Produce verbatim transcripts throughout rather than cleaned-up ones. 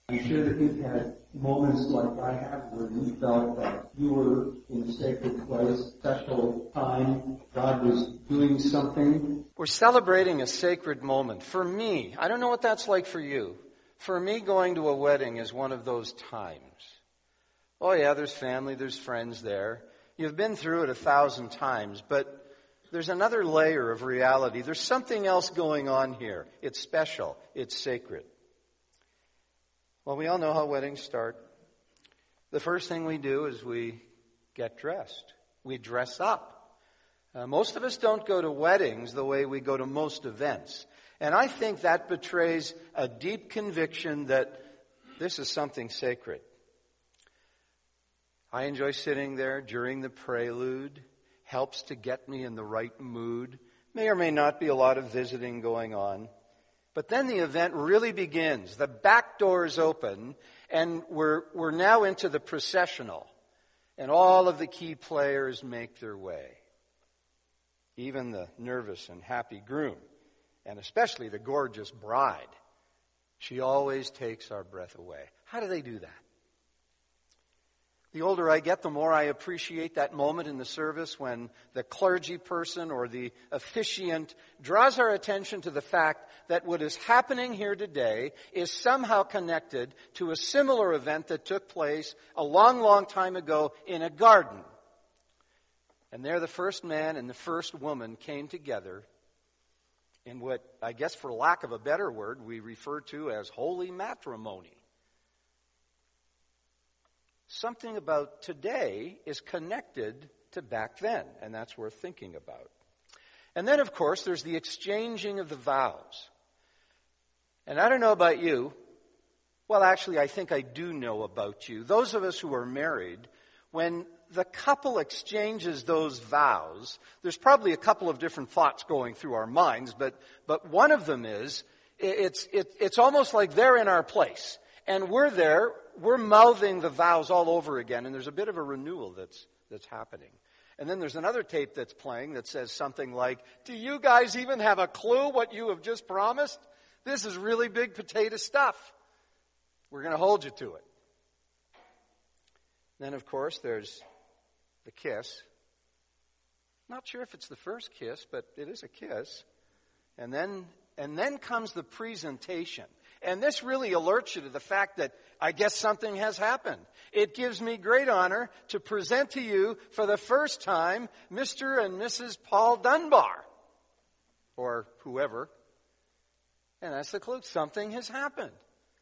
I'm sure that you've had moments like I have where you felt that you were in a sacred place, special time, God was doing something. We're celebrating a sacred moment. For me, I don't know what that's like for you. For me, going to a wedding is one of those times. Oh yeah, there's family, there's friends there. You've been through it a thousand times, but there's another layer of reality. There's something else going on here. It's special. It's sacred. Well, we all know how weddings start. The first thing we do is we get dressed. We dress up. Uh, most of us don't go to weddings the way we go to most events. And I think that betrays a deep conviction that this is something sacred. I enjoy sitting there during the prelude. Helps to get me in the right mood. May or may not be a lot of visiting going on. But then the event really begins. The back doors open, and we're, we're now into the processional. And all of the key players make their way. Even the nervous and happy groom, and especially the gorgeous bride. She always takes our breath away. How do they do that? The older I get, the more I appreciate that moment in the service when the clergy person or the officiant draws our attention to the fact that what is happening here today is somehow connected to a similar event that took place a long, long time ago in a garden. And there the first man and the first woman came together in what, I guess for lack of a better word, we refer to as holy matrimony. Something about today is connected to back then, and that's worth thinking about. And then, of course, there's the exchanging of the vows. And I don't know about you. Well, actually, I think I do know about you. Those of us who are married, when the couple exchanges those vows, there's probably a couple of different thoughts going through our minds, but, but one of them is, it's, it, it's almost like they're in our place. And we're there, we're mouthing the vows all over again, and there's a bit of a renewal that's that's happening. And then there's another tape that's playing that says something like, do you guys even have a clue what you have just promised? This is really big potato stuff. We're going to hold you to it. Then, of course, there's the kiss. Not sure if it's the first kiss, but it is a kiss. And then, and then comes the presentation. And this really alerts you to the fact that I guess something has happened. It gives me great honor to present to you for the first time Mister and Missus Paul Dunbar. Or whoever. And that's the clue. Something has happened.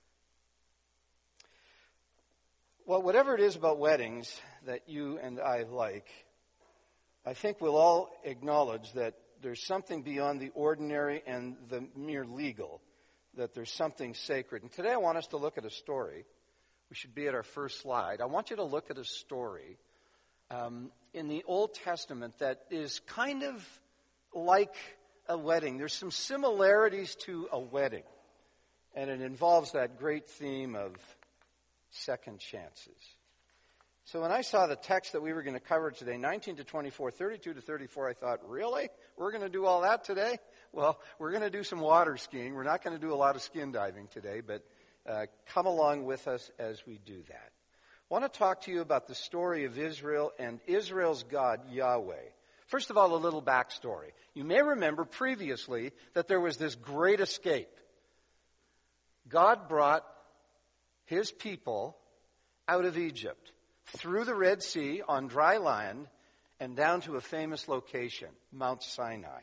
Well, whatever it is about weddings that you and I like, I think we'll all acknowledge that there's something beyond the ordinary and the mere legal. That there's something sacred. And today I want us to look at a story. We should be at our first slide. I want you to look at a story um, in the Old Testament that is kind of like a wedding. There's some similarities to a wedding. And it involves that great theme of second chances. So when I saw the text that we were going to cover today, nineteen to twenty-four, thirty-two to thirty-four, I thought, really? We're going to do all that today? Well, we're going to do some water skiing. We're not going to do a lot of skin diving today, but uh, come along with us as we do that. I want to talk to you about the story of Israel and Israel's God, Yahweh. First of all, a little backstory. You may remember previously that there was this great escape. God brought his people out of Egypt, through the Red Sea on dry land, and down to a famous location, Mount Sinai.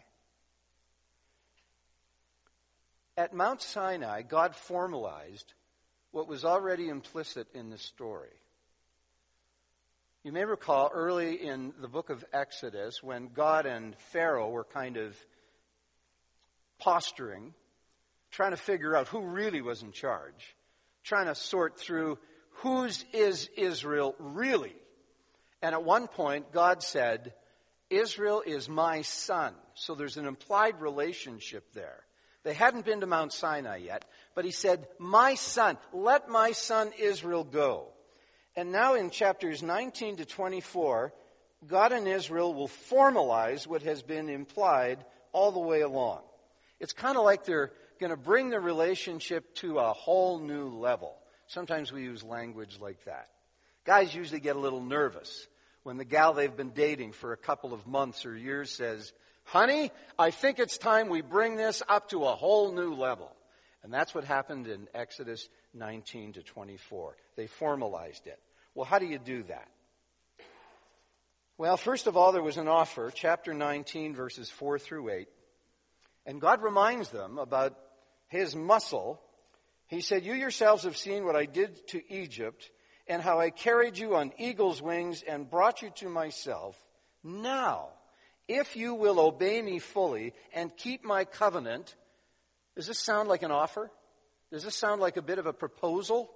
At Mount Sinai, God formalized what was already implicit in the story. You may recall early in the book of Exodus when God and Pharaoh were kind of posturing, trying to figure out who really was in charge, trying to sort through whose is Israel really. And at one point, God said, Israel is my son. So there's an implied relationship there. They hadn't been to Mount Sinai yet, but he said, my son, let my son Israel go. And now in chapters nineteen to twenty-four, God and Israel will formalize what has been implied all the way along. It's kind of like they're going to bring the relationship to a whole new level. Sometimes we use language like that. Guys usually get a little nervous when the gal they've been dating for a couple of months or years says, honey, I think it's time we bring this up to a whole new level. And that's what happened in Exodus nineteen to twenty-four. They formalized it. Well, how do you do that? Well, first of all, there was an offer, chapter nineteen, verses four through eight. And God reminds them about his muscle. He said, you yourselves have seen what I did to Egypt and how I carried you on eagle's wings and brought you to myself. Now, if you will obey me fully and keep my covenant. Does this sound like an offer? Does this sound like a bit of a proposal?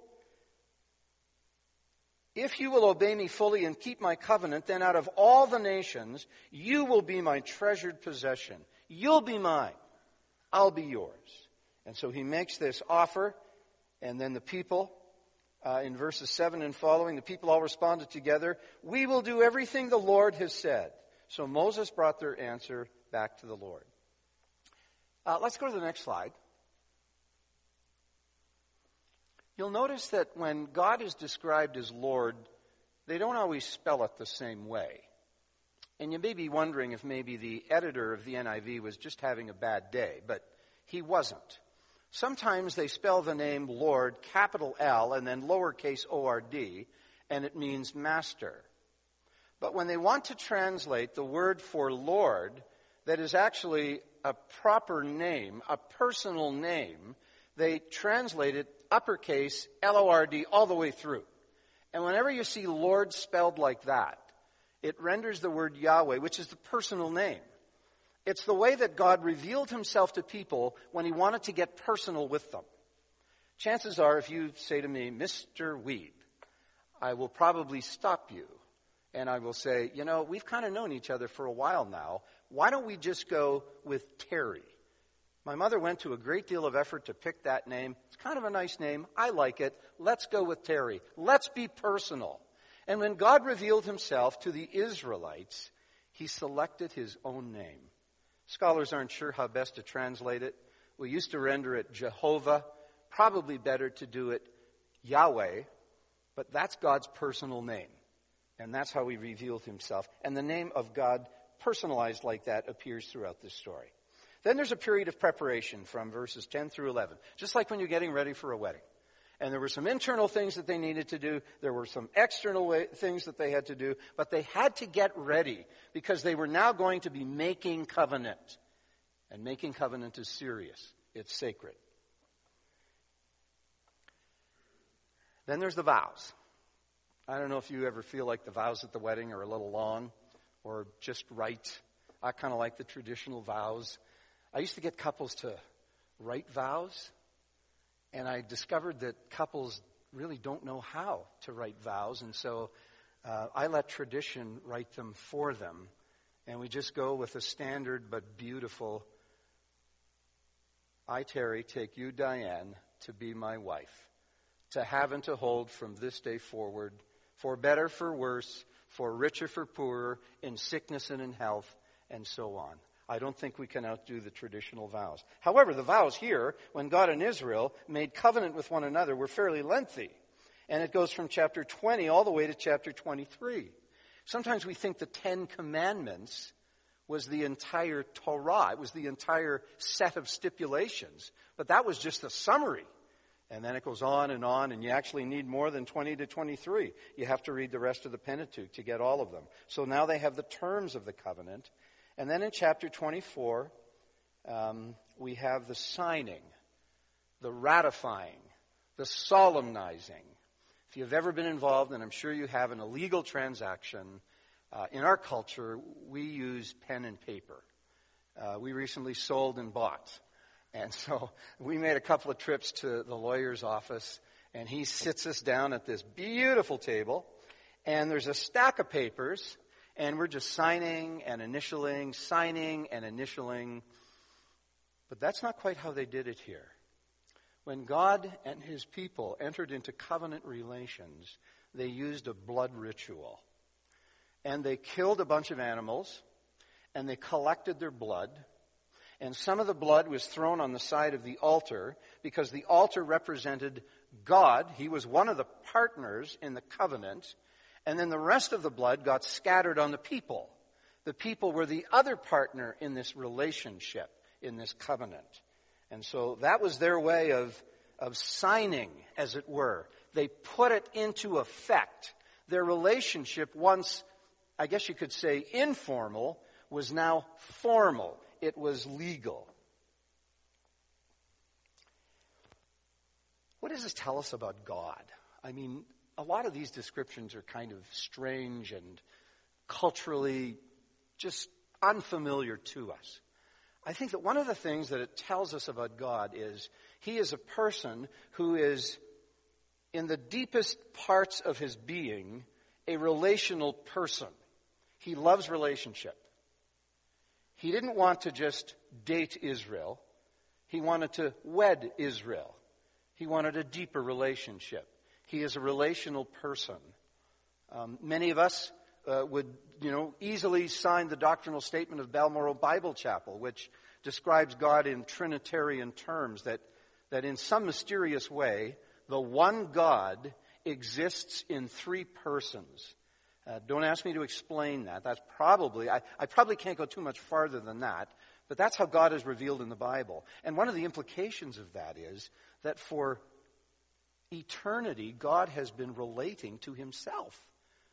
If you will obey me fully and keep my covenant, then out of all the nations, you will be my treasured possession. You'll be mine. I'll be yours. And so he makes this offer, and then the people, uh, in verses seven and following, the people all responded together, we will do everything the Lord has said. So Moses brought their answer back to the Lord. Uh, let's go to the next slide. You'll notice that when God is described as Lord, they don't always spell it the same way. And you may be wondering if maybe the editor of the N I V was just having a bad day, but he wasn't. Sometimes they spell the name Lord, capital L, and then lowercase O R D, and it means master. But when they want to translate the word for Lord, that is actually a proper name, a personal name, they translate it uppercase L O R D all the way through. And whenever you see Lord spelled like that, it renders the word Yahweh, which is the personal name. It's the way that God revealed himself to people when he wanted to get personal with them. Chances are, if you say to me, Mister Weed, I will probably stop you. And I will say, you know, we've kind of known each other for a while now. Why don't we just go with Terry? My mother went to a great deal of effort to pick that name. It's kind of a nice name. I like it. Let's go with Terry. Let's be personal. And when God revealed himself to the Israelites, he selected his own name. Scholars aren't sure how best to translate it. We used to render it Jehovah. Probably better to do it Yahweh. But that's God's personal name. And that's how he revealed himself. And the name of God, personalized like that, appears throughout this story. Then there's a period of preparation from verses ten through eleven, just like when you're getting ready for a wedding. And there were some internal things that they needed to do. There were some external way, things that they had to do. But they had to get ready because they were now going to be making covenant. And making covenant is serious. It's sacred. Then there's the vows. I don't know if you ever feel like the vows at the wedding are a little long or just right. I kind of like the traditional vows. I used to get couples to write vows, and I discovered that couples really don't know how to write vows, and so uh, I let tradition write them for them, and we just go with a standard but beautiful, I, Terry, take you, Diane, to be my wife, to have and to hold from this day forward, for better, for worse, for richer, for poorer, in sickness and in health, and so on. I don't think we can outdo the traditional vows. However, the vows here, when God and Israel made covenant with one another, were fairly lengthy. And it goes from chapter twenty all the way to chapter twenty-three. Sometimes we think the Ten Commandments was the entire Torah. It was the entire set of stipulations. But that was just a summary. And then it goes on and on, and you actually need more than twenty to twenty-three. You have to read the rest of the Pentateuch to get all of them. So now they have the terms of the covenant. And then in chapter twenty-four, um, we have the signing, the ratifying, the solemnizing. If you've ever been involved, and I'm sure you have, in a legal transaction, uh, in our culture, we use pen and paper. Uh, we recently sold and bought. And so we made a couple of trips to the lawyer's office, and he sits us down at this beautiful table, and there's a stack of papers, and we're just signing and initialing, signing and initialing. But that's not quite how they did it here. When God and his people entered into covenant relations, they used a blood ritual. And they killed a bunch of animals, and they collected their blood. And some of the blood was thrown on the side of the altar because the altar represented God. He was one of the partners in the covenant. And then the rest of the blood got scattered on the people. The people were the other partner in this relationship, in this covenant. And so that was their way of, of signing, as it were. They put it into effect. Their relationship, once, I guess you could say, informal, was now formal. It was legal. What does this tell us about God? I mean, a lot of these descriptions are kind of strange and culturally just unfamiliar to us. I think that one of the things that it tells us about God is he is a person who is, in the deepest parts of his being, a relational person. He loves relationship. He didn't want to just date Israel. He wanted to wed Israel. He wanted a deeper relationship. He is a relational person. Um, many of us uh, would, you know, easily sign the doctrinal statement of Balmoral Bible Chapel, which describes God in Trinitarian terms, that, that in some mysterious way, the one God exists in three persons. Uh, don't ask me to explain that. That's probably, I, I probably can't go too much farther than that, but that's how God is revealed in the Bible. And one of the implications of that is that for eternity, God has been relating to himself.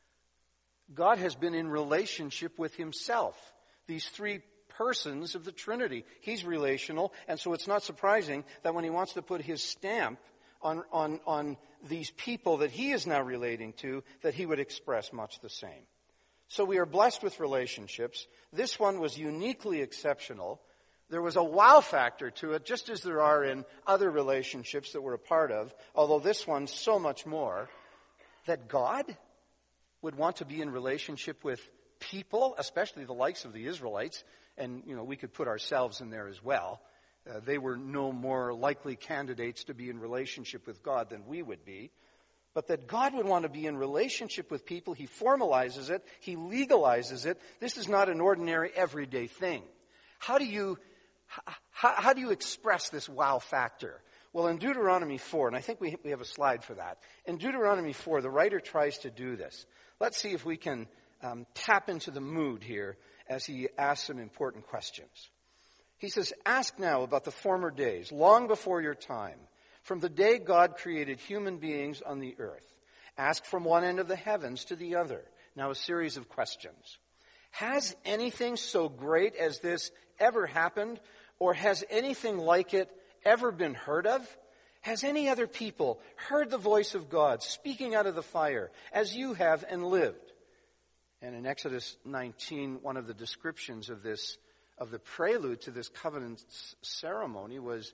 God has been in relationship with himself. These three persons of the Trinity. He's relational, and so it's not surprising that when he wants to put his stamp on, on, on these people that he is now relating to, that he would express much the same. So we are blessed with relationships. This one was uniquely exceptional. There was a wow factor to it, just as there are in other relationships that we're a part of, although this one's so much more, that God would want to be in relationship with people, especially the likes of the Israelites, and, you know, we could put ourselves in there as well. Uh, they were no more likely candidates to be in relationship with God than we would be. But that God would want to be in relationship with people, he formalizes it, he legalizes it. This is not an ordinary, everyday thing. How do you, how, how do you express this wow factor? Well, in Deuteronomy four, and I think we, we have a slide for that. In Deuteronomy four, the writer tries to do this. Let's see if we can um, tap into the mood here as he asks some important questions. He says, "Ask now about the former days, long before your time, from the day God created human beings on the earth. Ask from one end of the heavens to the other." Now a series of questions. Has anything so great as this ever happened? Or has anything like it ever been heard of? Has any other people heard the voice of God speaking out of the fire as you have and lived? And in Exodus nineteen, one of the descriptions of this, of the prelude to this covenant ceremony was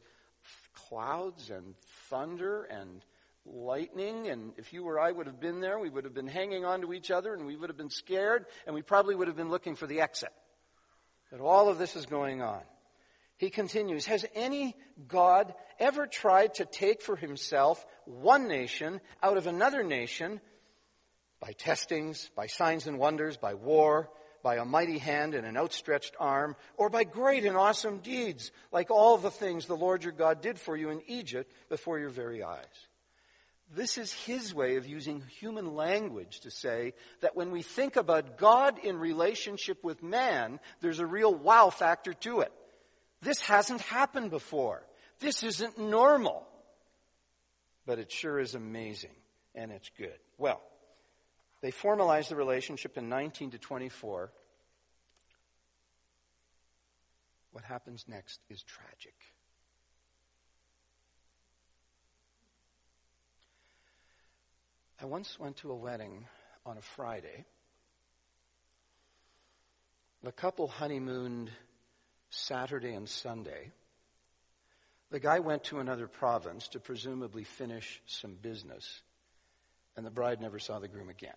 clouds and thunder and lightning. And if you or I would have been there, we would have been hanging on to each other and we would have been scared and we probably would have been looking for the exit. That all of this is going on. He continues, has any God ever tried to take for himself one nation out of another nation by testings, by signs and wonders, by war, by a mighty hand and an outstretched arm, or by great and awesome deeds, like all the things the Lord your God did for you in Egypt before your very eyes? This is his way of using human language to say that when we think about God in relationship with man, there's a real wow factor to it. This hasn't happened before. This isn't normal. But it sure is amazing, and it's good. Well, they formalized the relationship in nineteen to twenty-four. What happens next is tragic. I once went to a wedding on a Friday. The couple honeymooned Saturday and Sunday. The guy went to another province to presumably finish some business, and the bride never saw the groom again.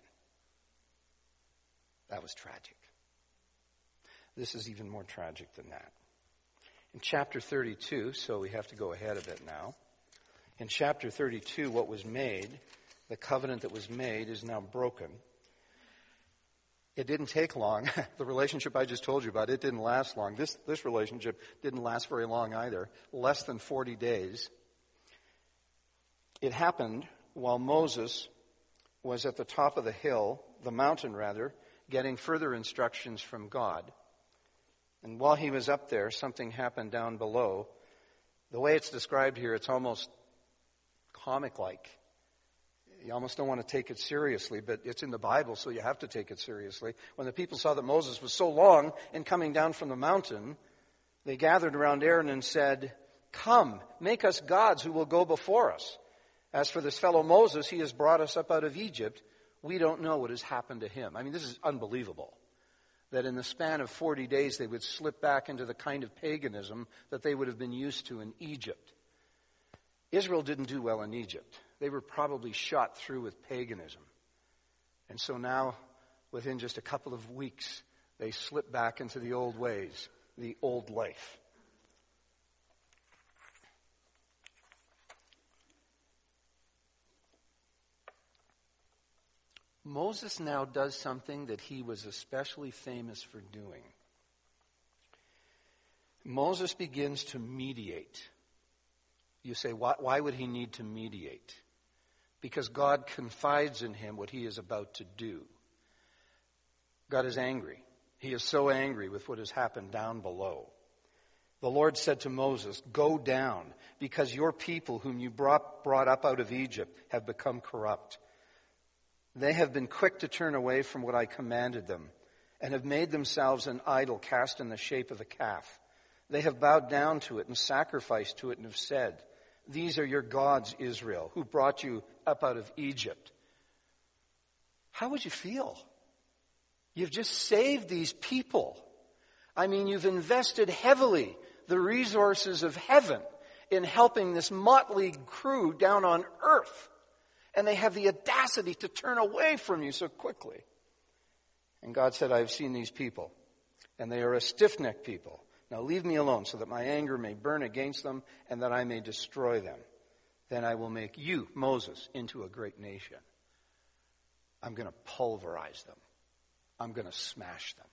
That was tragic. This is even more tragic than that. In chapter thirty-two, so we have to go ahead a bit now. In chapter thirty-two, what was made, the covenant that was made, is now broken. It didn't take long. The relationship I just told you about, it didn't last long. This, this relationship didn't last very long either. Less than forty days. It happened while Moses was at the top of the hill, the mountain rather, getting further instructions from God. And while he was up there, something happened down below. The way it's described here, it's almost comic-like. You almost don't want to take it seriously, but it's in the Bible, so you have to take it seriously. When the people saw that Moses was so long in coming down from the mountain, they gathered around Aaron and said, "Come, make us gods who will go before us. As for this fellow Moses, he has brought us up out of Egypt. We don't know what has happened to him." I mean, this is unbelievable, that in the span of forty days they would slip back into the kind of paganism that they would have been used to in Egypt. Israel didn't do well in Egypt. They were probably shot through with paganism. And so now, within just a couple of weeks, they slip back into the old ways, the old life. Moses now does something that he was especially famous for doing. Moses begins to mediate. You say, why, why would he need to mediate? Because God confides in him what he is about to do. God is angry. He is so angry with what has happened down below. The Lord said to Moses, "Go down, because your people whom you brought, brought up out of Egypt have become corrupt. They have been quick to turn away from what I commanded them, and have made themselves an idol cast in the shape of a calf. They have bowed down to it and sacrificed to it and have said, 'These are your gods, Israel, who brought you up out of Egypt.'" How would you feel? You've just saved these people. I mean, you've invested heavily the resources of heaven in helping this motley crew down on earth. And they have the audacity to turn away from you so quickly. And God said, "I have seen these people, and they are a stiff-necked people. Now leave me alone so that my anger may burn against them and that I may destroy them. Then I will make you, Moses, into a great nation. I'm going to pulverize them. I'm going to smash them."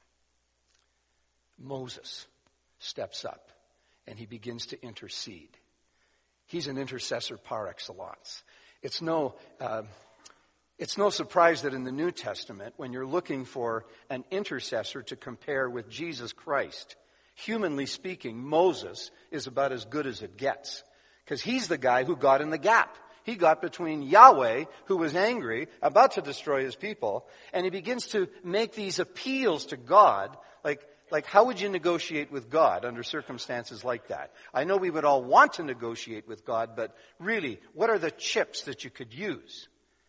Moses steps up and he begins to intercede. He's an intercessor par excellence. It's no, uh, it's no surprise that in the New Testament, when you're looking for an intercessor to compare with Jesus Christ, humanly speaking, Moses is about as good as it gets. Because he's the guy who got in the gap. He got between Yahweh, who was angry, about to destroy his people, and he begins to make these appeals to God. Like, like how would you negotiate with God under circumstances like that? I know we would all want to negotiate with God, but really, what are the chips that you could use?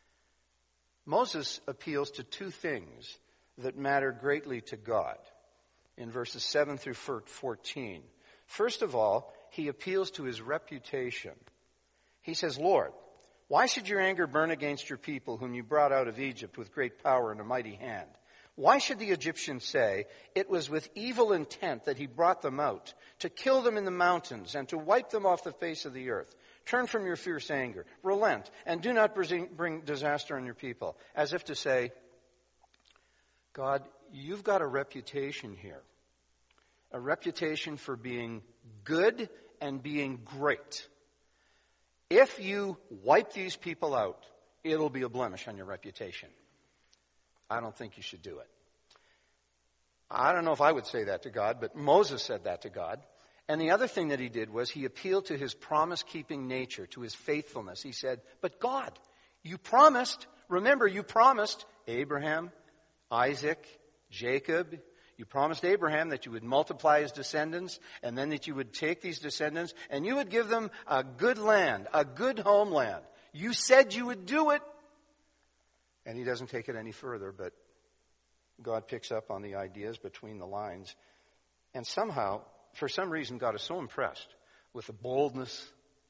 Moses appeals to two things that matter greatly to God in verses seven through fourteen. First of all, he appeals to his reputation. He says, "Lord, why should your anger burn against your people whom you brought out of Egypt with great power and a mighty hand? Why should the Egyptians say, 'It was with evil intent that he brought them out, to kill them in the mountains and to wipe them off the face of the earth'? Turn from your fierce anger, relent, and do not bring disaster on your people." As if to say, God, you've got a reputation here. A reputation for being good and being great. If you wipe these people out, it'll be a blemish on your reputation. I don't think you should do it. I don't know if I would say that to God, but Moses said that to God. And the other thing that he did was he appealed to his promise-keeping nature, to his faithfulness. He said, "But God, you promised, remember you promised Abraham, Isaac, Jacob. You promised Abraham that you would multiply his descendants, and then that you would take these descendants and you would give them a good land, a good homeland. You said you would do it." And he doesn't take it any further, but God picks up on the ideas between the lines. And somehow, for some reason, God is so impressed with the boldness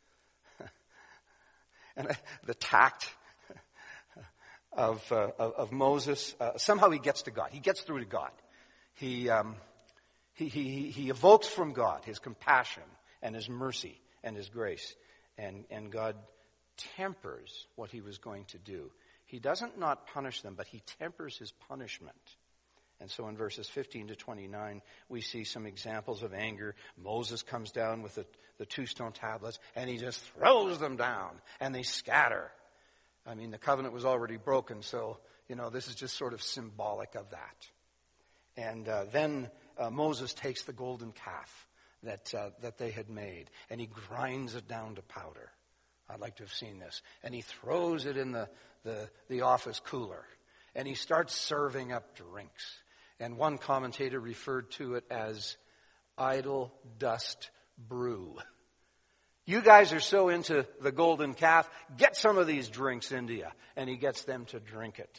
and the tact of, uh, of, of Moses. Uh, somehow he gets to God. He gets through to God. He, um, he, he, he evokes from God his compassion and his mercy and his grace. And, and God tempers what he was going to do. He doesn't not punish them, but he tempers his punishment. And so in verses fifteen to twenty-nine, we see some examples of anger. Moses comes down with the, the two stone tablets, and he just throws them down, and they scatter. I mean, the covenant was already broken, so, you know, this is just sort of symbolic of that. And uh, then uh, Moses takes the golden calf that uh, that they had made, and he grinds it down to powder. I'd like to have seen this. And he throws it in the, the, the office cooler, and he starts serving up drinks. And one commentator referred to it as idol dust brew. You guys are so into the golden calf, get some of these drinks into you. And he gets them to drink it.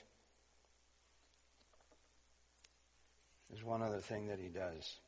There's one other thing that he does.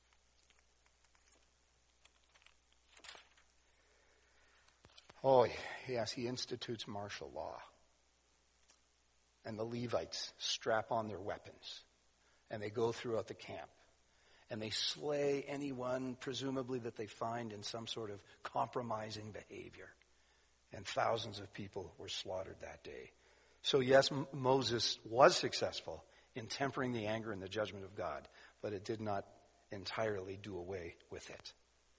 Oh, yes, he institutes martial law. And the Levites strap on their weapons. And they go throughout the camp. And they slay anyone, presumably, that they find in some sort of compromising behavior. And thousands of people were slaughtered that day. So yes, M- Moses was successful in tempering the anger and the judgment of God. But it did not entirely do away with it.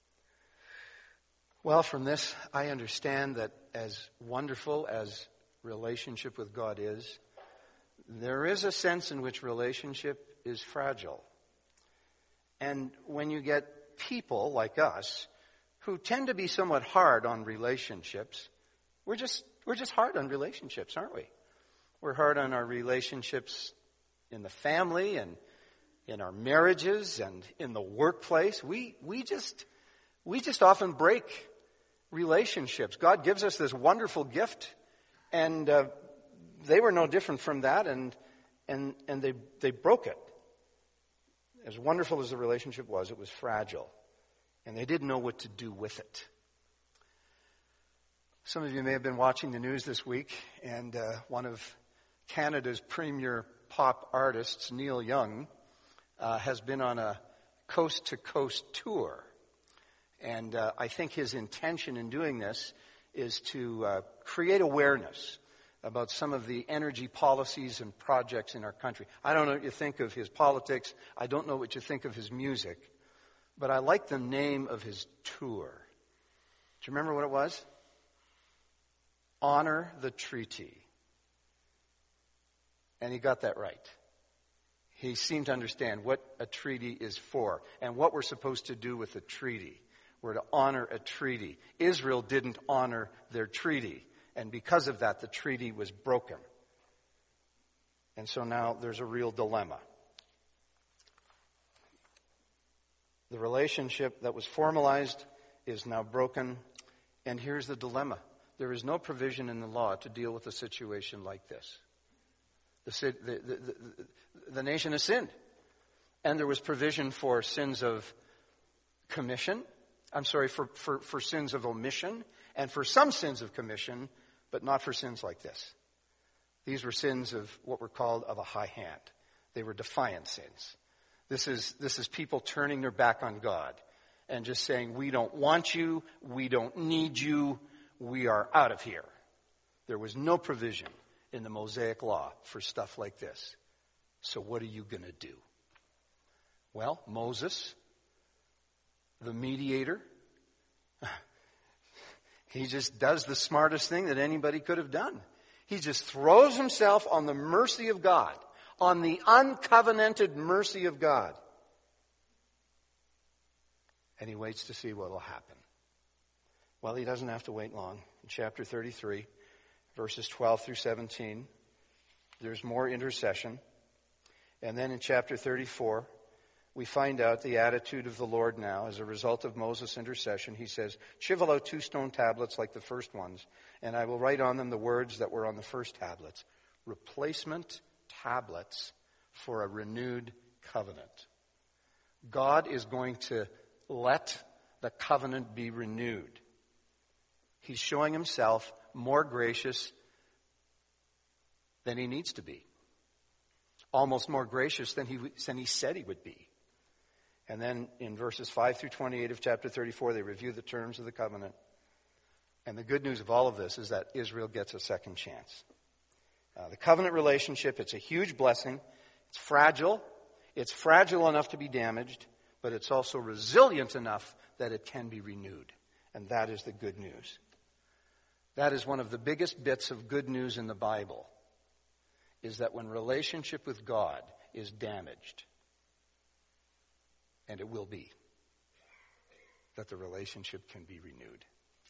Well, from this, I understand that as wonderful as relationship with God is, there is a sense in which relationship is fragile. And when you get people like us who tend to be somewhat hard on relationships, we're just we're just hard on relationships, aren't we? We're hard on our relationships in the family and in our marriages and in the workplace. We we just we just often break relationships. God gives us this wonderful gift, and uh, they were no different from that, and and and they they broke it. As wonderful as the relationship was, it was fragile, and they didn't know what to do with it. Some of you may have been watching the news this week, and uh, one of Canada's premier pop artists, Neil Young, uh, has been on a coast-to-coast tour. And uh, I think his intention in doing this is to uh, create awareness about some of the energy policies and projects in our country. I don't know what you think of his politics. I don't know what you think of his music. But I like the name of his tour. Do you remember what it was? Honor the Treaty. And he got that right. He seemed to understand what a treaty is for and what we're supposed to do with a treaty. We're to honor a treaty. Israel didn't honor their treaty. And because of that, the treaty was broken. And so now there's a real dilemma. The relationship that was formalized is now broken. And here's the dilemma. There is no provision in the law to deal with a situation like this. The, the, the, the, the nation has sinned. And there was provision for sins of commission. I'm sorry, for, for, for sins of omission. And for some sins of commission, but not for sins like this. These were sins of what were called of a high hand. They were defiant sins. This is, this is people turning their back on God and just saying, we don't want you, we don't need you, we are out of here. There was no provision in the Mosaic law for stuff like this. So what are you going to do? Well, Moses, the mediator, he just does the smartest thing that anybody could have done. He just throws himself on the mercy of God, on the uncovenanted mercy of God. And he waits to see what will happen. Well, he doesn't have to wait long. In chapter thirty-three, verses twelve through seventeen, there's more intercession. And then in chapter thirty-four, we find out the attitude of the Lord now. As a result of Moses' intercession, he says, "Chivel out two stone tablets like the first ones, and I will write on them the words that were on the first tablets. Replacement tablets for a renewed covenant." God is going to let the covenant be renewed. He's showing himself more gracious than he needs to be. Almost more gracious than he, than he said he would be. And then in verses five through twenty-eight of chapter thirty-four, they review the terms of the covenant. And the good news of all of this is that Israel gets a second chance. Uh, the covenant relationship, it's a huge blessing. It's fragile. It's fragile enough to be damaged, but it's also resilient enough that it can be renewed. And that is the good news. That is one of the biggest bits of good news in the Bible, is that when relationship with God is damaged, and it will be, that the relationship can be renewed.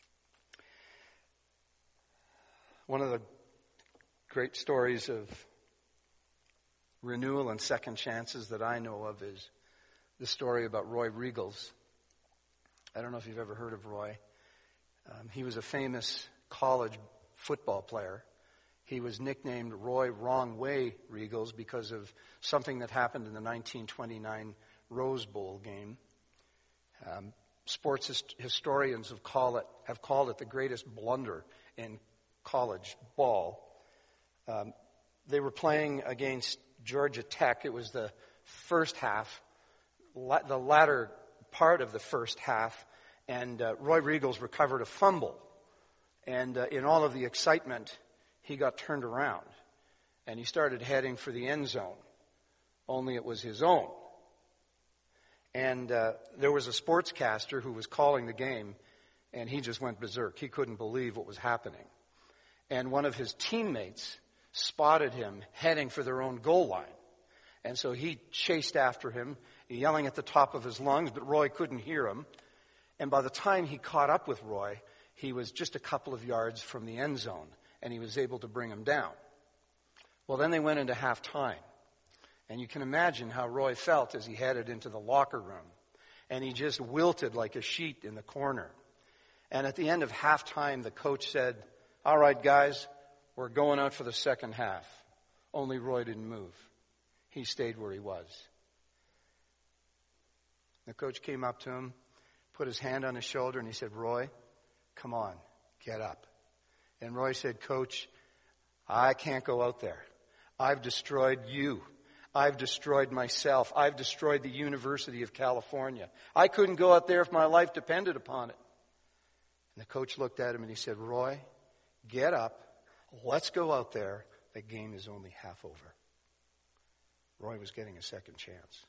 One of the great stories of renewal and second chances that I know of is the story about Roy Riegels. I don't know if you've ever heard of Roy. Um, he was a famous college football player. He was nicknamed Roy Wrong Way Riegels because of something that happened in the nineteen twenty-nine Rose Bowl game. Um, sports hist- historians have, call it, have called it the greatest blunder in college ball. Um, they were playing against Georgia Tech. It was the first half, la- the latter part of the first half, and uh, Roy Riegels recovered a fumble. And uh, in all of the excitement, he got turned around, and he started heading for the end zone, only it was his own. And uh, there was a sportscaster who was calling the game, and he just went berserk. He couldn't believe what was happening. And one of his teammates spotted him heading for their own goal line. And so he chased after him, yelling at the top of his lungs, but Roy couldn't hear him. And by the time he caught up with Roy, he was just a couple of yards from the end zone, and he was able to bring him down. Well, then they went into halftime. And you can imagine how Roy felt as he headed into the locker room. And he just wilted like a sheet in the corner. And at the end of halftime, the coach said, "All right, guys, we're going out for the second half." Only Roy didn't move. He stayed where he was. The coach came up to him, put his hand on his shoulder, and he said, "Roy, come on, get up." And Roy said, "Coach, I can't go out there. I've destroyed you. I've destroyed myself. I've destroyed the University of California. I couldn't go out there if my life depended upon it." And the coach looked at him and he said, "Roy, get up. Let's go out there. The game is only half over." Roy was getting a second chance.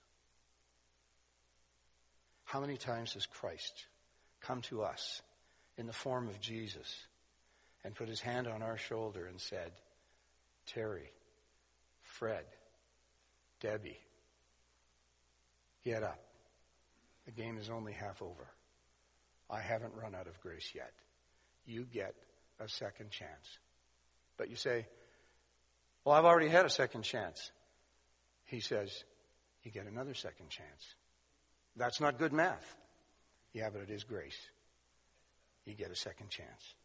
How many times has Christ come to us in the form of Jesus and put his hand on our shoulder and said, "Terry, Fred, Debbie, get up. The game is only half over. I haven't run out of grace yet. You get a second chance." But you say, "Well, I've already had a second chance." He says, "You get another second chance." That's not good math. Yeah, but it is grace. You get a second chance.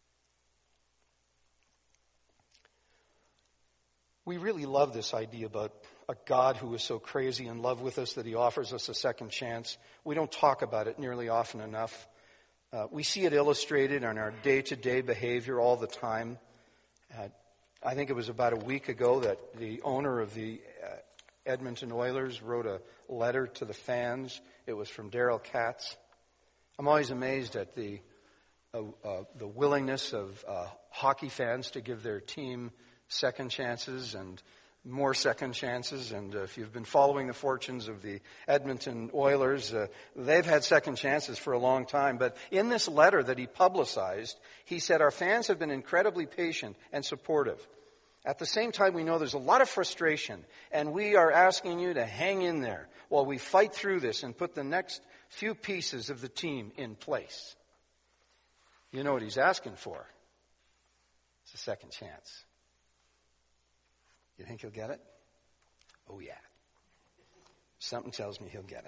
We really love this idea about a God who is so crazy in love with us that he offers us a second chance. We don't talk about it nearly often enough. Uh, we see it illustrated in our day-to-day behavior all the time. Uh, I think it was about a week ago that the owner of the uh, Edmonton Oilers wrote a letter to the fans. It was from Daryl Katz. I'm always amazed at the uh, uh, the willingness of uh, hockey fans to give their team second chances and more second chances. And uh, if you've been following the fortunes of the Edmonton Oilers, uh, they've had second chances for a long time. But in this letter that he publicized, he said, "Our fans have been incredibly patient and supportive. At the same time, we know there's a lot of frustration, and we are asking you to hang in there while we fight through this and put the next few pieces of the team in place." You know what he's asking for? It's a second chance. You think he'll get it? Oh, yeah. Something tells me he'll get it.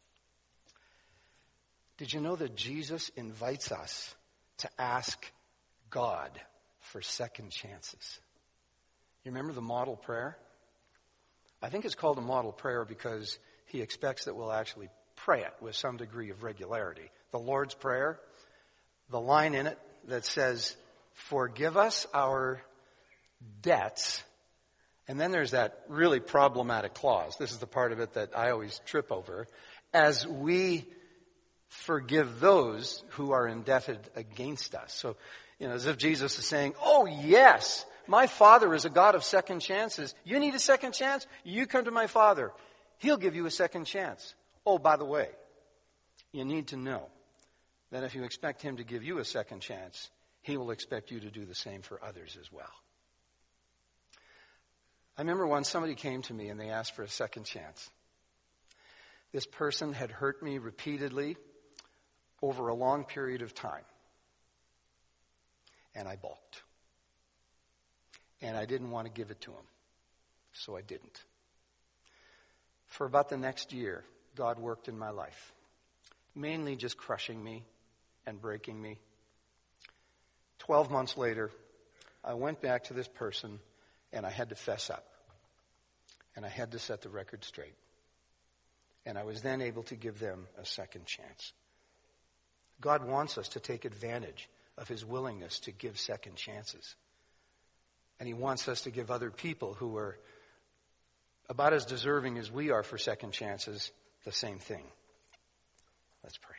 Did you know that Jesus invites us to ask God for second chances? You remember the model prayer? I think it's called a model prayer because he expects that we'll actually pray it with some degree of regularity. The Lord's Prayer, the line in it that says, "Forgive us our debts." And then there's that really problematic clause. This is the part of it that I always trip over. "As we forgive those who are indebted against us." So, you know, as if Jesus is saying, "Oh, yes, my Father is a God of second chances. You need a second chance? You come to my Father. He'll give you a second chance. Oh, by the way, you need to know that if you expect him to give you a second chance, he will expect you to do the same for others as well. I remember once somebody came to me and they asked for a second chance. This person had hurt me repeatedly over a long period of time. And I balked. And I didn't want to give it to him. So I didn't. For about the next year, God worked in my life. Mainly just crushing me and breaking me. Twelve months later, I went back to this person and I had to fess up. And I had to set the record straight. And I was then able to give them a second chance. God wants us to take advantage of his willingness to give second chances. And he wants us to give other people who are about as deserving as we are for second chances the same thing. Let's pray.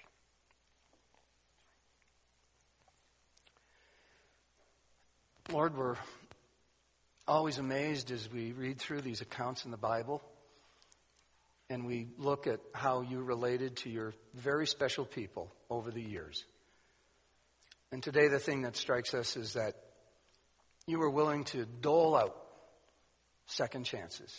Lord, we're always amazed as we read through these accounts in the Bible and we look at how you related to your very special people over the years. And today the thing that strikes us is that you were willing to dole out second chances.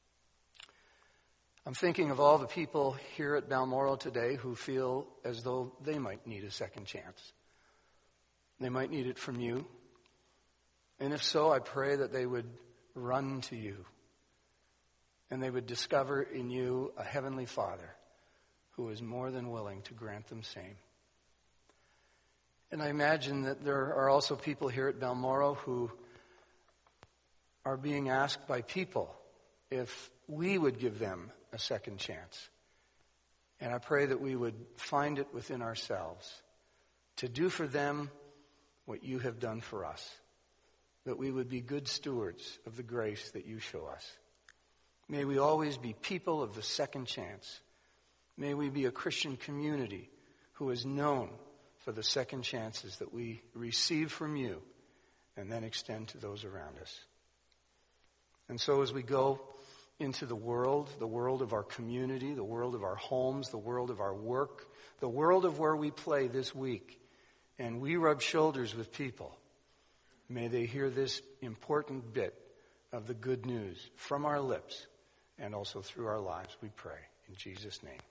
I'm thinking of all the people here at Balmoral today who feel as though they might need a second chance. They might need it from you. And if so, I pray that they would run to you and they would discover in you a heavenly Father who is more than willing to grant them same. And I imagine that there are also people here at Balmoral who are being asked by people if we would give them a second chance. And I pray that we would find it within ourselves to do for them what you have done for us. That we would be good stewards of the grace that you show us. May we always be people of the second chance. May we be a Christian community who is known for the second chances that we receive from you and then extend to those around us. And so as we go into the world, the world of our community, the world of our homes, the world of our work, the world of where we play this week, and we rub shoulders with people, may they hear this important bit of the good news from our lips and also through our lives, we pray. In Jesus' name.